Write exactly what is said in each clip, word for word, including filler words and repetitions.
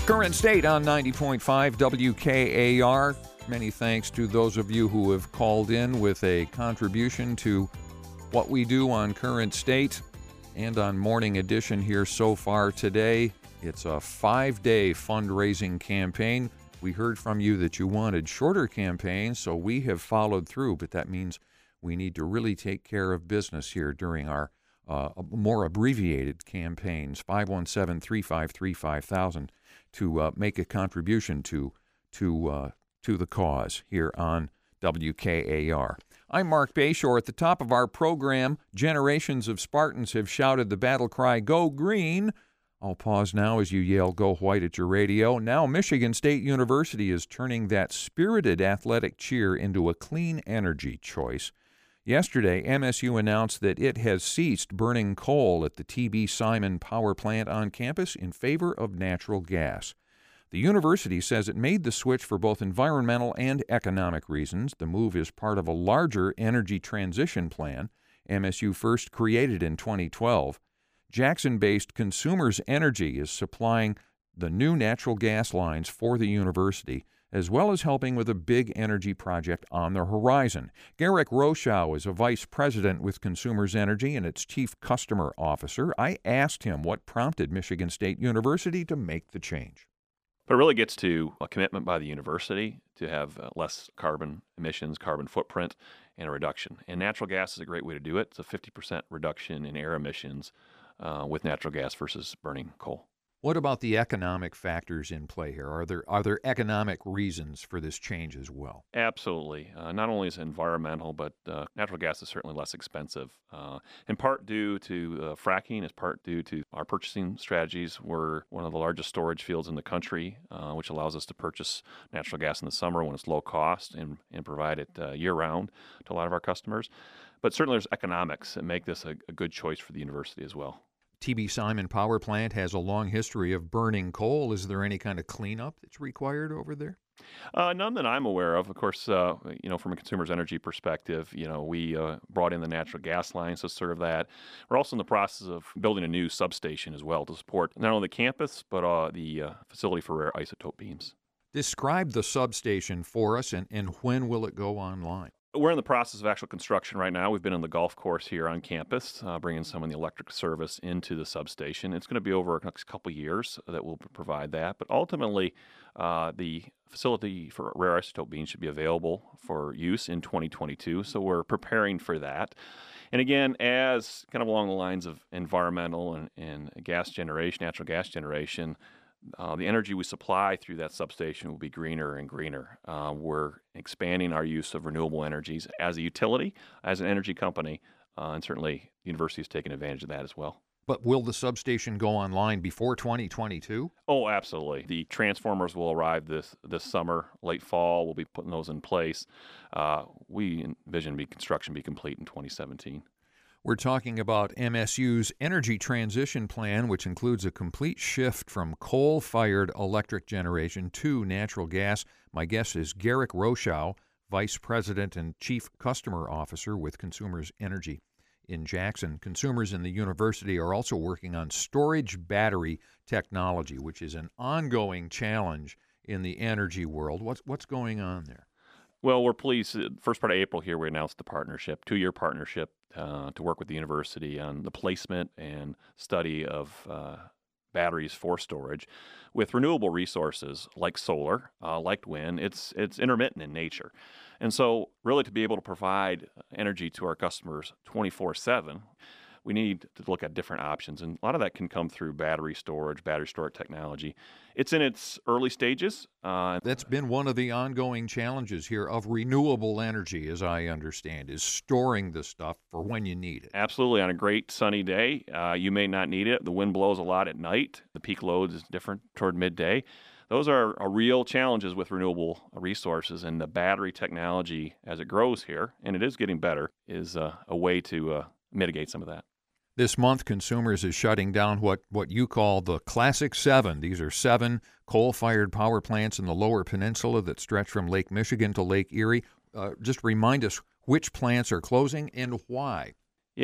Current State on ninety point five W K A R. Many thanks to those of you who have called in with a contribution to what we do on Current State and on Morning Edition here so far today. It's a five-day fundraising campaign. We heard from you that you wanted shorter campaigns, so we have followed through, but that means we need to really take care of business here during our uh, more abbreviated campaigns. five one seven, three five three, five thousand to uh, make a contribution to to uh, to the cause here on W K A R. I'm Mark Bayshore. At the top of our program, generations of Spartans have shouted the battle cry, "Go Green!" I'll pause now as you yell, "Go White" at your radio. Now Michigan State University is turning that spirited athletic cheer into a clean energy choice. Yesterday, M S U announced that it has ceased burning coal at the T B Simon power plant on campus in favor of natural gas. The university says it made the switch for both environmental and economic reasons. The move is part of a larger energy transition plan M S U first created in twenty twelve. Jackson-based Consumers Energy is supplying the new natural gas lines for the university, as well as helping with a big energy project on the horizon. Garrick Rochow is a vice president with Consumers Energy and its chief customer officer. I asked him what prompted Michigan State University to make the change. But it really gets to a commitment by the university to have uh, less carbon emissions, carbon footprint, and a reduction. And natural gas is a great way to do it. It's a fifty percent reduction in air emissions uh, with natural gas versus burning coal. What about the economic factors in play here? Are there are there economic reasons for this change as well? Absolutely. Uh, not only is it environmental, but uh, natural gas is certainly less expensive, uh, in part due to uh, fracking, in part due to our purchasing strategies. We're one of the largest storage fields in the country, uh, which allows us to purchase natural gas in the summer when it's low cost and, and provide it uh, year-round to a lot of our customers. But certainly there's economics that make this a, a good choice for the university as well. T B Simon Power Plant has a long history of burning coal. Is there any kind of cleanup that's required over there? Uh, none that I'm aware of. Of course, uh, you know, from a Consumers Energy perspective, you know, we uh, brought in the natural gas lines to serve that. We're also in the process of building a new substation as well to support not only the campus, but uh, the uh, facility for rare isotope beams. Describe the substation for us, and, and when will it go online? We're in the process of actual construction right now. We've been on the golf course here on campus, uh, bringing some of the electric service into the substation. It's going to be over the next couple of years that we'll provide that. But ultimately, uh, the facility for rare isotope beams should be available for use in twenty twenty-two. So we're preparing for that. And again, as kind of along the lines of environmental and, and gas generation, natural gas generation, Uh, the energy we supply through that substation will be greener and greener. Uh, we're expanding our use of renewable energies as a utility, as an energy company, uh, and certainly the university is taking advantage of that as well. But will the substation go online before twenty twenty-two? Oh, absolutely. The transformers will arrive this this summer, late fall. We'll be putting those in place. Uh, we envision be construction be complete in twenty seventeen. We're talking about M S U's energy transition plan, which includes a complete shift from coal-fired electric generation to natural gas. My guest is Garrick Rochow, Vice President and Chief Customer Officer with Consumers Energy in Jackson. Consumers in the university are also working on storage battery technology, which is an ongoing challenge in the energy world. What's, what's going on there? Well, we're pleased. First part of April here, we announced the partnership, two-year partnership uh, to work with the university on the placement and study of uh, batteries for storage with renewable resources like solar, uh, like wind. It's it's intermittent in nature. And so really to be able to provide energy to our customers twenty-four seven, we need to look at different options. And a lot of that can come through battery storage, battery storage technology. It's in its early stages. Uh, That's been one of the ongoing challenges here of renewable energy, as I understand, is storing the stuff for when you need it. Absolutely. On a great sunny day, uh, you may not need it. The wind blows a lot at night. The peak load is different toward midday. Those are, are real challenges with renewable resources, and the battery technology, as it grows here, and it is getting better, is uh, a way to uh, mitigate some of that. This month, Consumers is shutting down what, what you call the Classic Seven. These are seven coal-fired power plants in the Lower Peninsula that stretch from Lake Michigan to Lake Erie. Uh, just remind us which plants are closing and why. Yeah,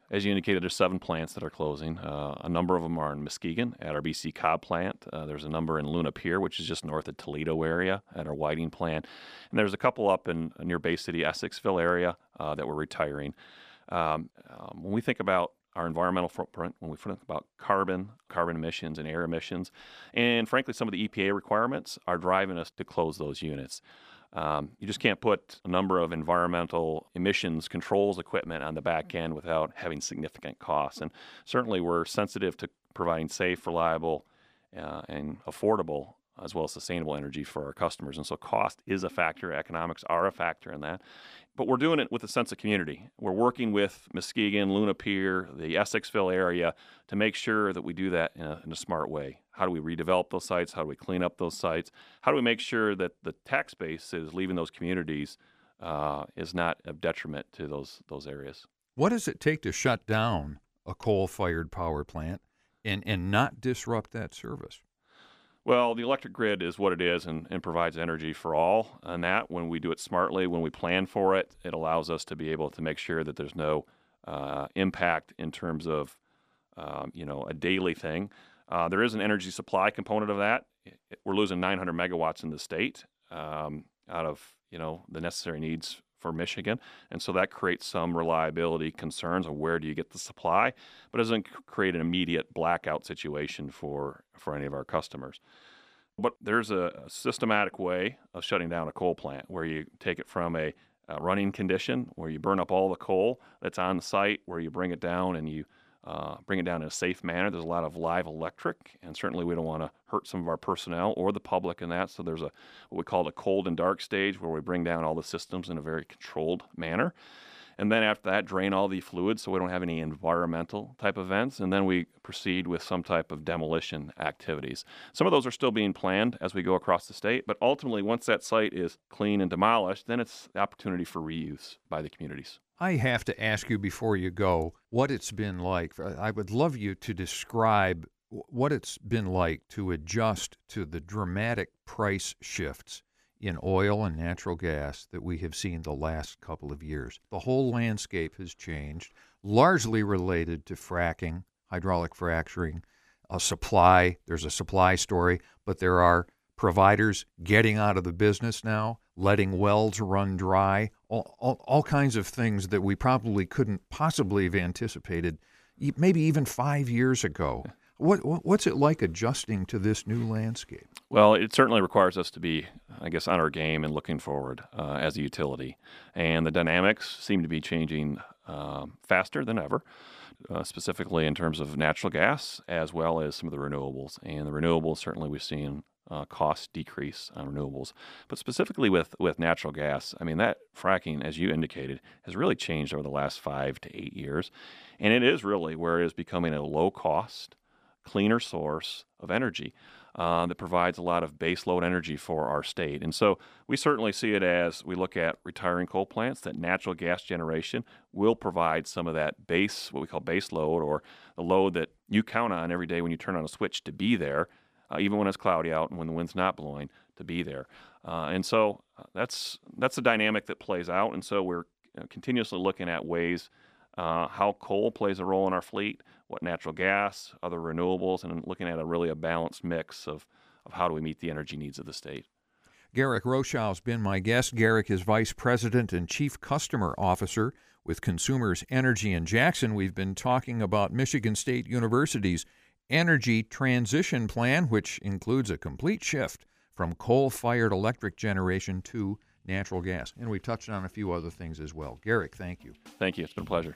As you indicated, there's seven plants that are closing. Uh, a number of them are in Muskegon at our B C Cobb plant. Uh, there's a number in Luna Pier, which is just north of Toledo area at our Whiting plant. And there's a couple up in uh, near Bay City, Essexville area uh, that we're retiring. Um, um, when we think about our environmental footprint, when we think about carbon, carbon emissions and air emissions, and frankly, some of the E P A requirements are driving us to close those units. Um, you just can't put a number of environmental emissions controls equipment on the back end without having significant costs. And certainly we're sensitive to providing safe, reliable, uh, and affordable as well as sustainable energy for our customers. And so cost is a factor. Economics are a factor in that. But we're doing it with a sense of community. We're working with Muskegon, Luna Pier, the Essexville area to make sure that we do that in a, in a smart way. How do we redevelop those sites? How do we clean up those sites? How do we make sure that the tax base that is leaving those communities uh, is not of detriment to those those areas? What does it take to shut down a coal-fired power plant and, and not disrupt that service? Well, the electric grid is what it is and, and provides energy for all. And that, when we do it smartly, when we plan for it, it allows us to be able to make sure that there's no uh, impact in terms of, um, you know, a daily thing. Uh, there is an energy supply component of that. We're losing nine hundred megawatts in the state um, out of, you know, the necessary needs for Michigan. And so that creates some reliability concerns on where do you get the supply, but doesn't create an immediate blackout situation for, for any of our customers. But there's a systematic way of shutting down a coal plant where you take it from a, a running condition, where you burn up all the coal that's on the site, where you bring it down and you Uh, bring it down in a safe manner. There's a lot of live electric, and certainly we don't want to hurt some of our personnel or the public in that. So there's a what we call a cold and dark stage where we bring down all the systems in a very controlled manner. And then after that, drain all the fluids so we don't have any environmental type events. And then we proceed with some type of demolition activities. Some of those are still being planned as we go across the state. But ultimately, once that site is clean and demolished, then it's the opportunity for reuse by the communities. I have to ask you before you go what it's been like. I would love you to describe what it's been like to adjust to the dramatic price shifts in oil and natural gas that we have seen the last couple of years. The whole landscape has changed, largely related to fracking, hydraulic fracturing, a supply. There's a supply story, but there are providers getting out of the business now, letting wells run dry, all, all, all kinds of things that we probably couldn't possibly have anticipated, maybe even five years ago. What, what's it like adjusting to this new landscape? Well, it certainly requires us to be, I guess, on our game and looking forward uh, as a utility. And the dynamics seem to be changing um, faster than ever, uh, specifically in terms of natural gas as well as some of the renewables. And the renewables, certainly we've seen uh, cost decrease on renewables. But specifically with, with natural gas, I mean, that fracking, as you indicated, has really changed over the last five to eight years. And it is really where it is becoming a low-cost, cleaner source of energy uh, that provides a lot of base load energy for our state. And so we certainly see it as we look at retiring coal plants, that natural gas generation will provide some of that base, what we call base load, or the load that you count on every day when you turn on a switch to be there, uh, even when it's cloudy out and when the wind's not blowing, to be there. Uh, and so uh, that's that's a dynamic that plays out. And so we're uh, continuously looking at ways uh, how coal plays a role in our fleet, what natural gas, other renewables, and looking at a really a balanced mix of, of how do we meet the energy needs of the state. Garrick Rochow has been my guest. Garrick is Vice President and Chief Customer Officer with Consumers Energy in Jackson. We've been talking about Michigan State University's Energy Transition Plan, which includes a complete shift from coal-fired electric generation to natural gas. And we touched on a few other things as well. Garrick, thank you. Thank you. It's been a pleasure.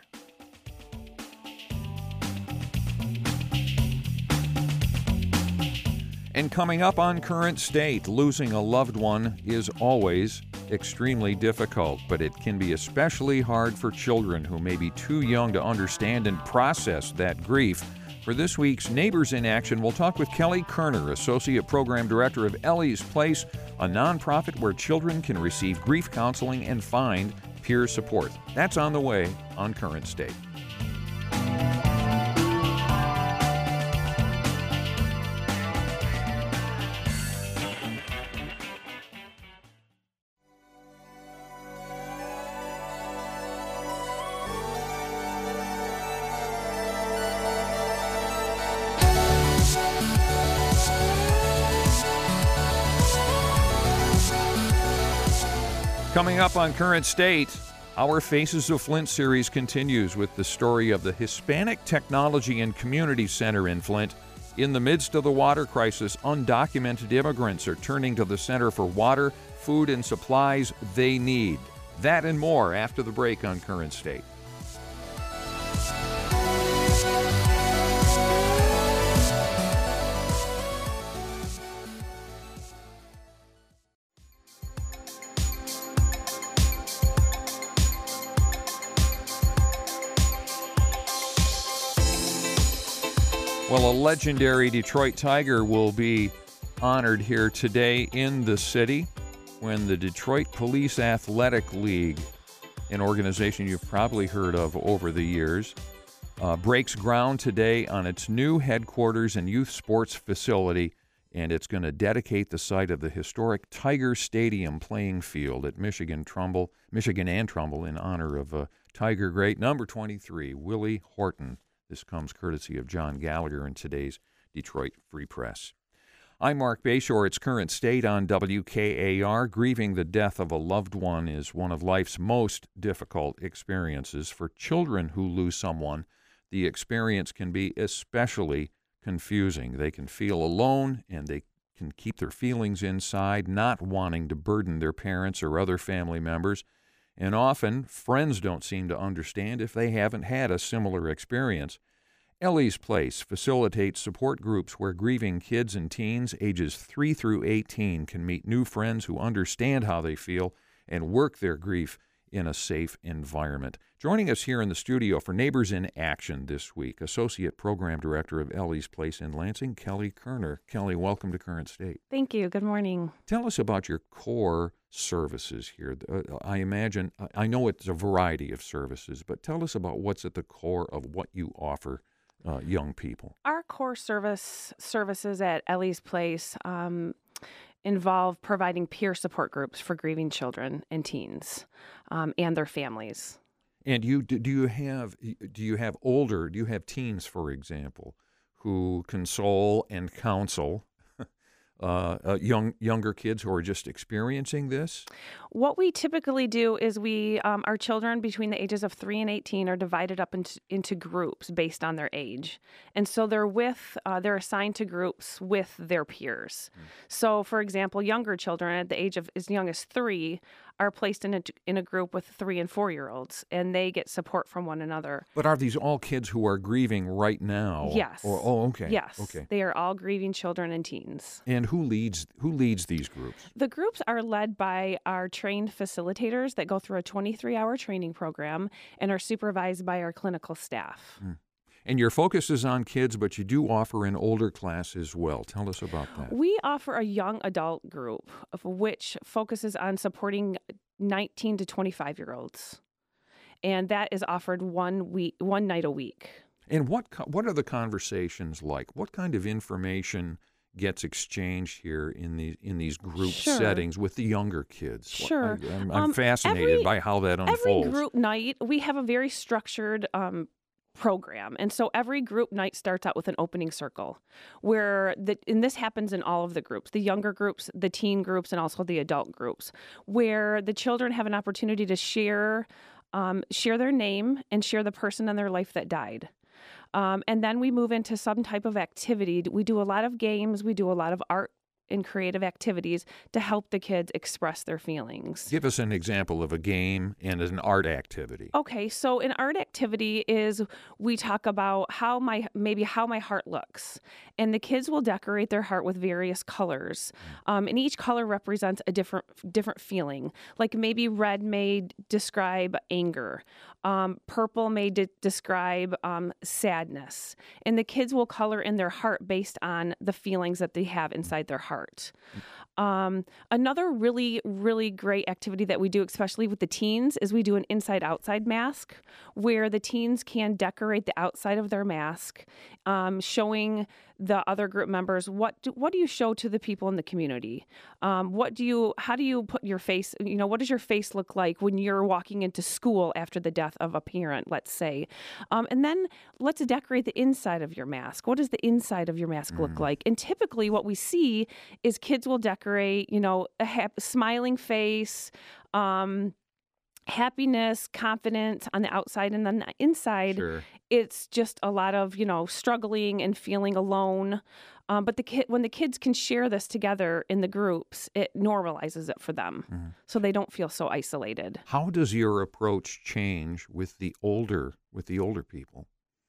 And coming up on Current State, losing a loved one is always extremely difficult, but it can be especially hard for children who may be too young to understand and process that grief. For this week's Neighbors in Action, we'll talk with Kelly Kerner, Associate Program Director of Ellie's Place, a nonprofit where children can receive grief counseling and find peer support. That's on the way on Current State. Coming up on Current State, our Faces of Flint series continues with the story of the Hispanic Technology and Community Center in Flint. In the midst of the water crisis, undocumented immigrants are turning to the center for water, food, and supplies they need. That and more after the break on Current State. Well, a legendary Detroit Tiger will be honored here today in the city when the Detroit Police Athletic League, an organization you've probably heard of over the years, uh, breaks ground today on its new headquarters and youth sports facility, and it's going to dedicate the site of the historic Tiger Stadium playing field at Michigan Trumbull, Michigan and Trumbull in honor of uh, Tiger great number twenty-three, Willie Horton. This comes courtesy of John Gallagher in today's Detroit Free Press. I'm Mark Bayshore. It's Current State on W K A R. Grieving the death of a loved one is one of life's most difficult experiences. For children who lose someone, the experience can be especially confusing. They can feel alone, and they can keep their feelings inside, not wanting to burden their parents or other family members. And often, friends don't seem to understand if they haven't had a similar experience. Ellie's Place facilitates support groups where grieving kids and teens ages three through eighteen can meet new friends who understand how they feel and work their grief in a safe environment. Joining us here in the studio for Neighbors in Action this week, Associate Program Director of Ellie's Place in Lansing, Kelly Kerner. Kelly, welcome to Current State. Thank you. Good morning. Tell us about your core services here. Uh, I imagine, I know it's a variety of services, but tell us about what's at the core of what you offer uh, young people. Our core service services at Ellie's Place um, involve providing peer support groups for grieving children and teens um, and their families. And you do you have do you have older, do you have teens, for example, who console and counsel Uh, uh, young younger kids who are just experiencing this? What we typically do is we, um, our children between the ages of three and eighteen are divided up into, into groups based on their age. And so they're with, uh, they're assigned to groups with their peers. Mm. So for example, younger children at the age of as young as three are placed in a, in a group with three and four-year-olds, and they get support from one another. But are these all kids who are grieving right now? Yes. Or, oh, okay. Yes. Okay. They are all grieving children and teens. And who leads who leads these groups? The groups are led by our trained facilitators that go through a twenty-three hour training program and are supervised by our clinical staff. Mm. And your focus is on kids, but you do offer an older class as well. Tell us about that. We offer a young adult group, of which focuses on supporting nineteen to twenty-five-year-olds. And that is offered one week, one night a week. And what what are the conversations like? What kind of information gets exchanged here in these in these group sure. settings with the younger kids? Sure. I, I'm, I'm um, fascinated every, by how that unfolds. Every group night, we have a very structured um, program. And so every group night starts out with an opening circle where the, and this happens in all of the groups, the younger groups, the teen groups, and also the adult groups, where the children have an opportunity to share, um, share their name and share the person in their life that died. Um, and then we move into some type of activity. We do a lot of games. We do a lot of art and creative activities to help the kids express their feelings. Give us an example of a game and an art activity. Okay, so an art activity is we talk about how my maybe how my heart looks, and the kids will decorate their heart with various colors, um, and each color represents a different different feeling. Like maybe red may describe anger, um, purple may de- describe um, sadness, and the kids will color in their heart based on the feelings that they have inside their heart. Um, another really, really great activity that we do, especially with the teens, is we do an inside-outside mask where the teens can decorate the outside of their mask, um, showing the other group members what do, what do you show to the people in the community? Um, what do you, how do you put your face, you know, what does your face look like when you're walking into school after the death of a parent, let's say? Um, and then let's decorate the inside of your mask. What does the inside of your mask look mm. like? And typically what we see is kids will decorate, you know, a happy, smiling face, um, happiness, confidence on the outside, and then the inside, Sure. it's just a lot of, you know, struggling and feeling alone. Um, but the kid, when the kids can share this together in the groups, it normalizes it for them, Mhm. so they don't feel so isolated. How does your approach change with the older with the older people?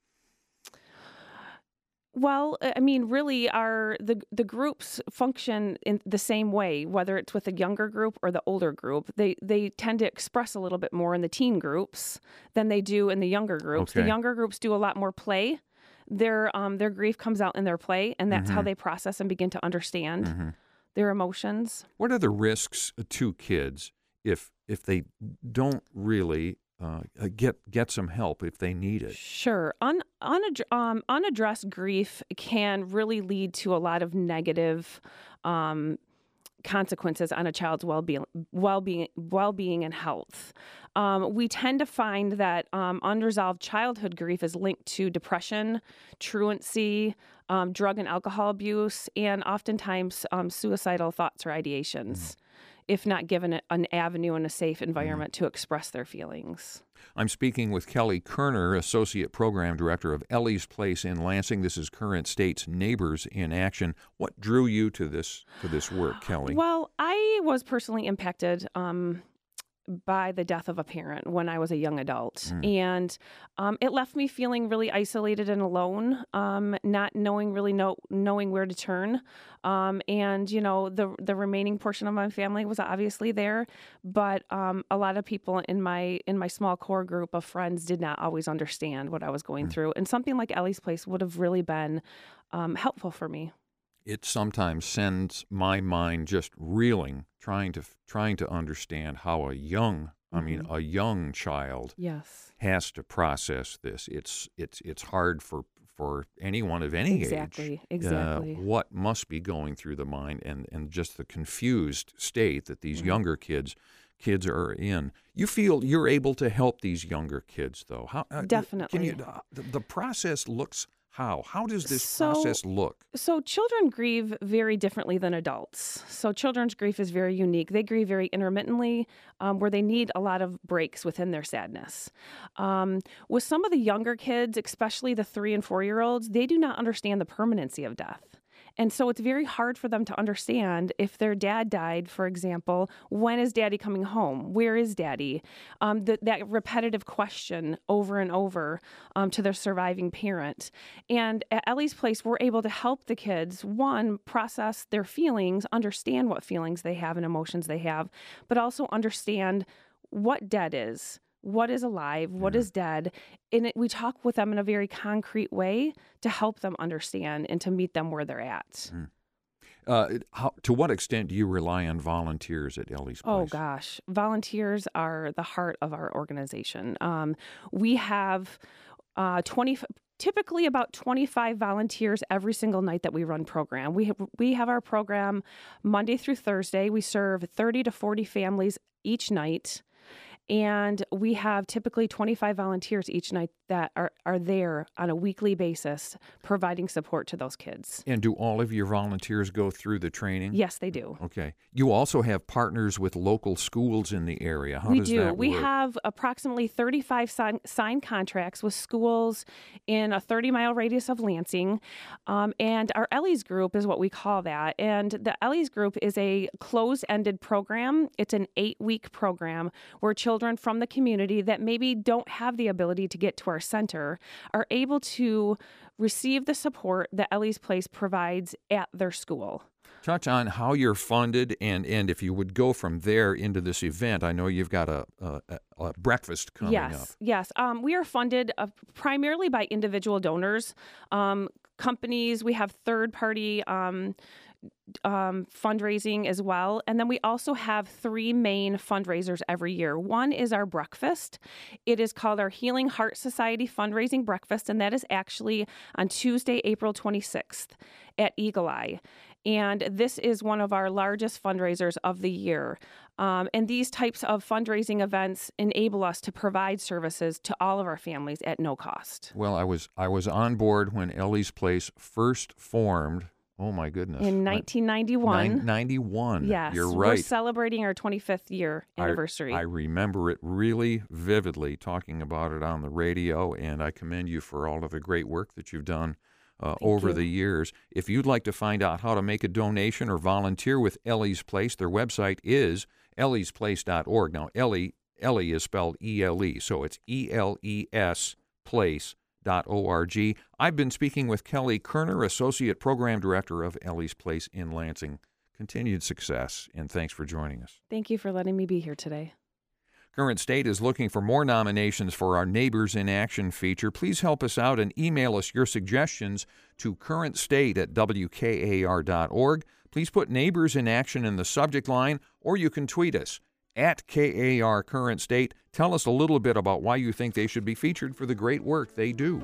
Well, I mean, really, our the the groups function in the same way, whether it's with a younger group or the older group. They they tend to express a little bit more in the teen groups than they do in the younger groups. The Okay. younger groups do a lot more play. Their um their grief comes out in their play, and that's how Mhm. they process and begin to understand Mhm. their emotions. What are the risks to kids if if they don't really uh, uh, get get some help if they need it? Sure. Un, unaddr- um, unaddressed grief can really lead to a lot of negative um, consequences on a child's well-being, well-being, well-being and health. Um, we tend to find that um, unresolved childhood grief is linked to depression, truancy, um, drug and alcohol abuse, and oftentimes um, suicidal thoughts or ideations, if not given a- an avenue and a safe environment to express their feelings. I'm speaking with Kelly Kerner, Associate Program Director of Ellie's Place in Lansing. This is Current State's Neighbors in Action. What drew you to this to this work, Kelly? Well, I was personally impacted um, by the death of a parent when I was a young adult. Mm. And um, it left me feeling really isolated and alone, um, not knowing really know, knowing where to turn. Um, and, you know, the the remaining portion of my family was obviously there. But um, a lot of people in my in my small core group of friends did not always understand what I was going Mm. through. And something like Ellie's Place would have really been um, helpful for me. It sometimes sends my mind just reeling, trying to trying to understand how a young, I mean, Mhm. a young child Yes. has to process this. It's it's it's hard for for anyone of any Exactly. age. Exactly. Uh, what must be going through the mind, and and just the confused state that these Right. younger kids kids are in. You feel you're able to help these younger kids, though. How uh, Can you? Definitely. Uh, the, the process looks how? How does this So- process look? So children grieve very differently than adults. So children's grief is very unique. They grieve very intermittently, um, where they need a lot of breaks within their sadness. Um, with some of the younger kids, especially the three and four year olds, they do not understand the permanency of death. And so it's very hard for them to understand if their dad died, for example, when is daddy coming home? Where is daddy? Um, th- that repetitive question over and over um, to their surviving parent. And at Ellie's Place, we're able to help the kids, one, process their feelings, understand what feelings they have and emotions they have, but also understand what dead is. What is alive? What Yeah. is dead? And it, we talk with them in a very concrete way to help them understand and to meet them where they're at. Uh, it- how, to what extent do you rely on volunteers at Ellie's Place? Oh gosh, volunteers are the heart of our organization. Um, we have uh, twenty, typically about twenty-five volunteers every single night that we run program. We have, we have our program Monday through Thursday. We serve thirty to forty families each night. And we have typically twenty-five volunteers each night that are, are there on a weekly basis providing support to those kids. And do all of your volunteers go through the training? Yes, they do. Okay. You also have partners with local schools in the area. How we does do. that We work? have approximately thirty-five sign, signed contracts with schools in a thirty mile radius of Lansing. Um, and our Ellie's group is what we call that. And the Ellie's group is a closed ended program. It's an eight week program where children from the community that maybe don't have the ability to get to our center are able to receive the support that Ellie's Place provides at their school. Touch on how you're funded, and, and if you would go from there into this event. I know you've got a, a, a breakfast coming yes, up. Yes, um, we are funded uh, primarily by individual donors, um, companies. We have third-party um, um, fundraising as well, and then we also have three main fundraisers every year. One is our breakfast. It is called our Healing Heart Society fundraising breakfast, and that is actually on Tuesday, April twenty-sixth at Eagle Eye. And this is one of our largest fundraisers of the year. Um, and these types of fundraising events enable us to provide services to all of our families at no cost. Well, I was I was on board when Ellie's Place first formed Oh, my goodness. In nineteen ninety-one. Nine, ninety-one. Yes. You're We're right. celebrating our twenty-fifth year anniversary. I, I remember it really vividly, talking about it on the radio, and I commend you for all of the great work that you've done uh, over you. the years. If you'd like to find out how to make a donation or volunteer with Ellie's Place, their website is ellies place dot org. Now, Ellie, Ellie is spelled E L E, so it's E L E S place dot org. I've been speaking with Kelly Kerner, Associate Program Director of Ellie's Place in Lansing. Continued success, and thanks for joining us. Thank you for letting me be here today. Current State is looking for more nominations for our Neighbors in Action feature. Please help us out and email us your suggestions to current state at w k a r dot org. Please put Neighbors in Action in the subject line, or you can tweet us at K A R Current State. Tell us a little bit about why you think they should be featured for the great work they do.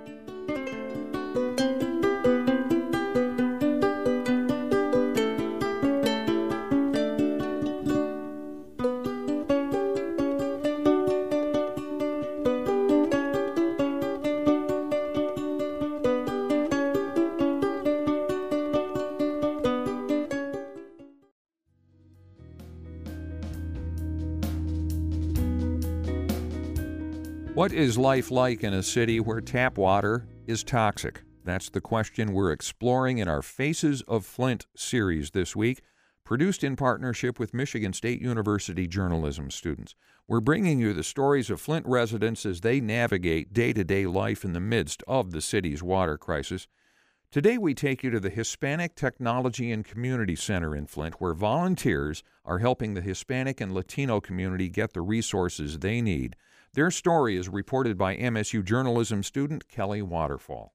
What is life like in a city where tap water is toxic? That's the question we're exploring in our Faces of Flint series this week, produced in partnership with Michigan State University journalism students. We're bringing you the stories of Flint residents as they navigate day-to-day life in the midst of the city's water crisis. Today we take you to the Hispanic Technology and Community Center in Flint, where volunteers are helping the Hispanic and Latino community get the resources they need. Their story is reported by M S U journalism student Kelly Waterfall.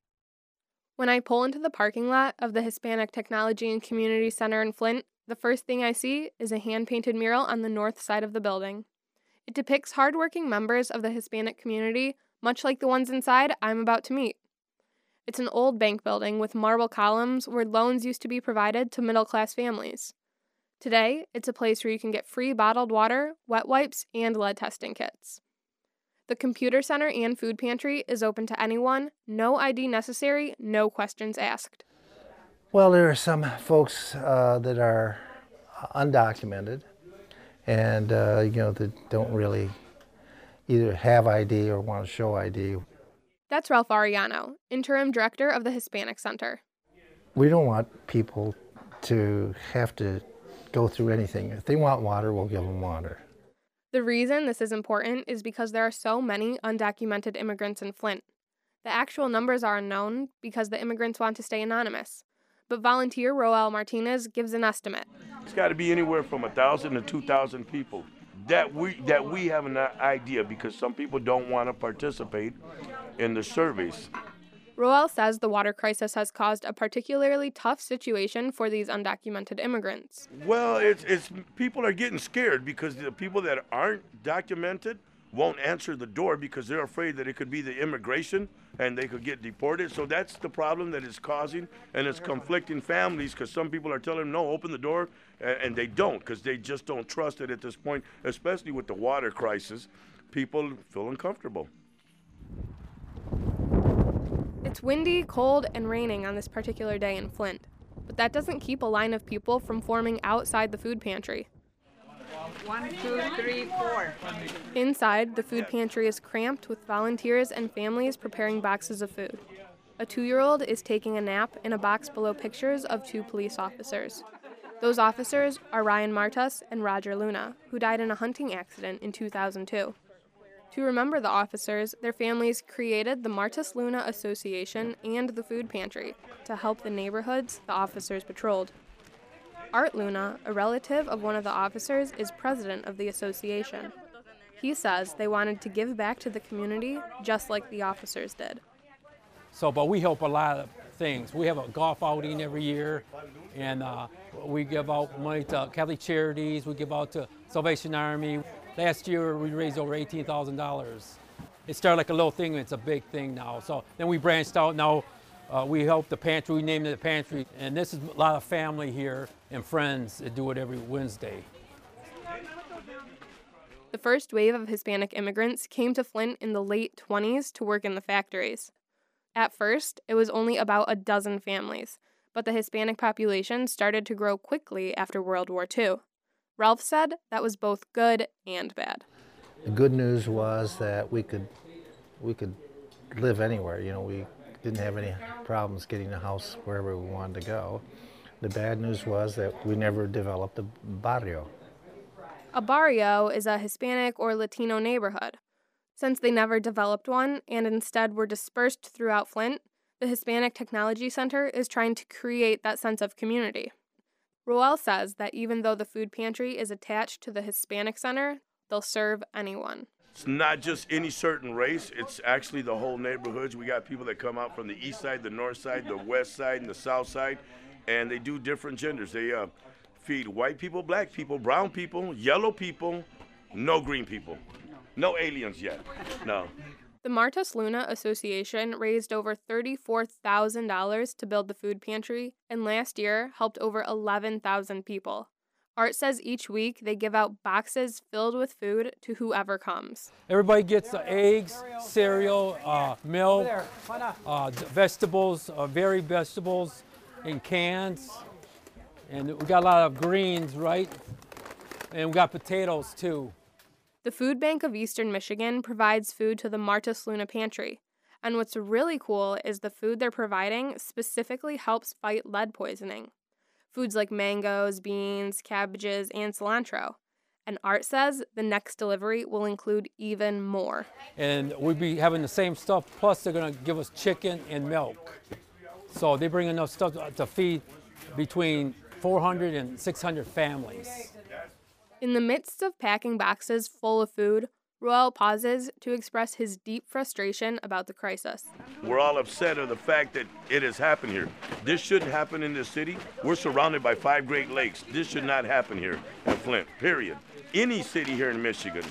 When I pull into the parking lot of the Hispanic Technology and Community Center in Flint, the first thing I see is a hand-painted mural on the north side of the building. It depicts hardworking members of the Hispanic community, much like the ones inside I'm about to meet. It's an old bank building with marble columns where loans used to be provided to middle-class families. Today, it's a place where you can get free bottled water, wet wipes, and lead testing kits. The computer center and food pantry is open to anyone, no I D necessary, no questions asked. Well, there are some folks uh, that are undocumented and, uh, you know, that don't really either have I D or want to show I D. That's Ralph Arellano, interim director of the Hispanic Center. We don't want people to have to go through anything. If they want water, we'll give them water. The reason this is important is because there are so many undocumented immigrants in Flint. The actual numbers are unknown because the immigrants want to stay anonymous. But volunteer Roel Martinez gives an estimate. It's got to be anywhere from one thousand to two thousand people that we that we have an idea, because some people don't want to participate in the surveys. Roel says the water crisis has caused a particularly tough situation for these undocumented immigrants. Well, it's, it's people are getting scared because the people that aren't documented won't answer the door because they're afraid that it could be the immigration and they could get deported. So that's the problem that it's causing, and it's conflicting families because some people are telling them, no, open the door, and they don't because they just don't trust it at this point, especially with the water crisis. People feel uncomfortable. It's windy, cold, and raining on this particular day in Flint, but that doesn't keep a line of people from forming outside the food pantry. One, two, three, four. Inside, the food pantry is cramped with volunteers and families preparing boxes of food. A two-year-old is taking a nap in a box below pictures of two police officers. Those officers are Ryan Martus and Roger Luna, who died in a hunting accident in two thousand two. To remember the officers, their families created the Martus Luna Association and the food pantry to help the neighborhoods the officers patrolled. Art Luna, a relative of one of the officers, is president of the association. He says they wanted to give back to the community just like the officers did. So, but we help a lot of things. We have a golf outing every year, and uh, we give out money to Catholic Charities, we give out to Salvation Army. Last year, we raised over eighteen thousand dollars. It started like a little thing, and it's a big thing now. So then we branched out. Now uh, we help the pantry, we named it the pantry. And this is a lot of family here and friends that do it every Wednesday. The first wave of Hispanic immigrants came to Flint in the late twenties to work in the factories. At first, it was only about a dozen families, but the Hispanic population started to grow quickly after World War Two. Ralph said that was both good and bad. The good news was that we could we could live anywhere. You know, we didn't have any problems getting a house wherever we wanted to go. The bad news was that we never developed a barrio. A barrio is a Hispanic or Latino neighborhood. Since they never developed one and instead were dispersed throughout Flint, the Hispanic Technology Center is trying to create that sense of community. Roel says that even though the food pantry is attached to the Hispanic Center, they'll serve anyone. It's not just any certain race, it's actually the whole neighborhoods. We got people that come out from the east side, the north side, the west side, and the south side, and they do different genders. They uh, feed white people, black people, brown people, yellow people, no green people. No aliens yet, no. The Martas Luna Association raised over thirty-four thousand dollars to build the food pantry, and last year helped over eleven thousand people. Art says each week they give out boxes filled with food to whoever comes. Everybody gets uh, eggs, cereal, uh, milk, uh, vegetables, uh, varied vegetables in cans. And we got a lot of greens, right? And we got potatoes too. The Food Bank of Eastern Michigan provides food to the Martas Luna Pantry. And what's really cool is the food they're providing specifically helps fight lead poisoning. Foods like mangoes, beans, cabbages, and cilantro. And Art says the next delivery will include even more. And we'll be having the same stuff, plus they're gonna give us chicken and milk. So they bring enough stuff to feed between four hundred and six hundred families. In the midst of packing boxes full of food, Roel pauses to express his deep frustration about the crisis. We're all upset of the fact that it has happened here. This shouldn't happen in this city. We're surrounded by five Great Lakes. This should not happen here in Flint, period. Any city here in Michigan.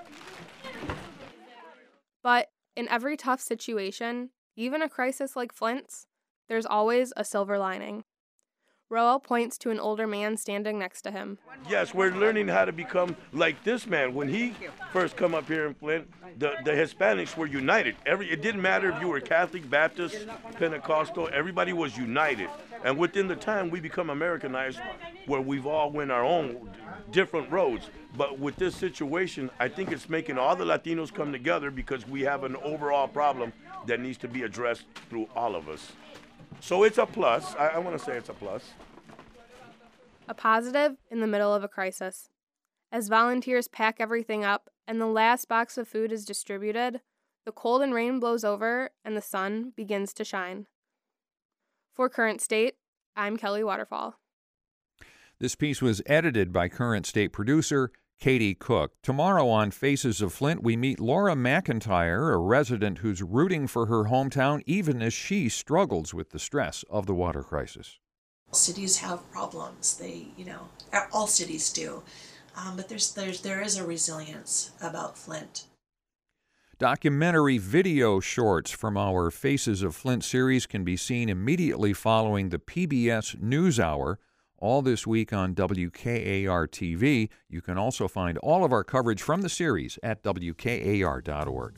But in every tough situation, even a crisis like Flint's, there's always a silver lining. Roel points to an older man standing next to him. Yes, we're learning how to become like this man. When he first come up here in Flint, the, the Hispanics were united. Every It didn't matter if you were Catholic, Baptist, Pentecostal, everybody was united. And within the time, we become Americanized, where we've all went our own different roads. But with this situation, I think it's making all the Latinos come together because we have an overall problem that needs to be addressed through all of us. So it's a plus. I, I want to say it's a plus. A positive in the middle of a crisis. As volunteers pack everything up and the last box of food is distributed, the cold and rain blows over and the sun begins to shine. For Current State, I'm Kelly Waterfall. This piece was edited by Current State producer Katie Cook. Tomorrow on Faces of Flint, we meet Laura McIntyre, a resident who's rooting for her hometown even as she struggles with the stress of the water crisis. Cities have problems. They, you know, all cities do. Um, but there's, there's, there is a resilience about Flint. Documentary video shorts from our Faces of Flint series can be seen immediately following the P B S NewsHour. All this week on W K A R T V. You can also find all of our coverage from the series at W K A R dot org.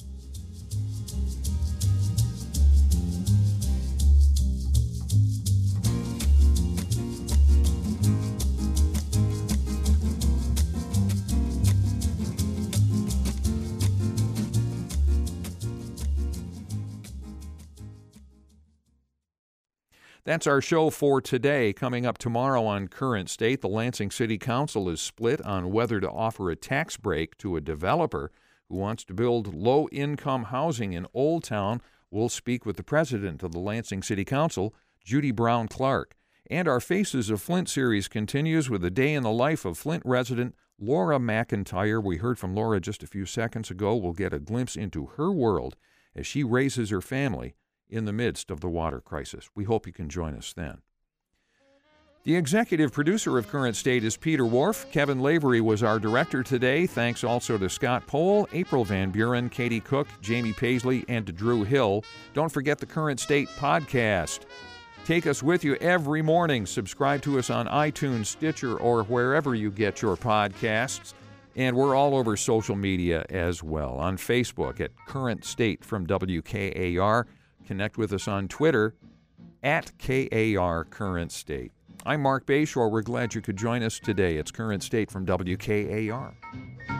That's our show for today. Coming up tomorrow on Current State, the Lansing City Council is split on whether to offer a tax break to a developer who wants to build low-income housing in Old Town. We'll speak with the president of the Lansing City Council, Judy Brown Clark. And our Faces of Flint series continues with a day in the life of Flint resident Laura McIntyre. We heard from Laura just a few seconds ago. We'll get a glimpse into her world as she raises her family in the midst of the water crisis. We hope you can join us then. The executive producer of Current State is Peter Wharf. Kevin Lavery was our director today. Thanks also to Scott Pohl, April Van Buren, Katie Cook, Jamie Paisley, and to Drew Hill. Don't forget the Current State podcast. Take us with you every morning. Subscribe to us on iTunes, Stitcher, or wherever you get your podcasts. And we're all over social media as well. On Facebook at Current State from W K A R. Connect with us on Twitter at K A R Current State. I'm Mark Bayshore. We're glad you could join us today. It's Current State from W K A R.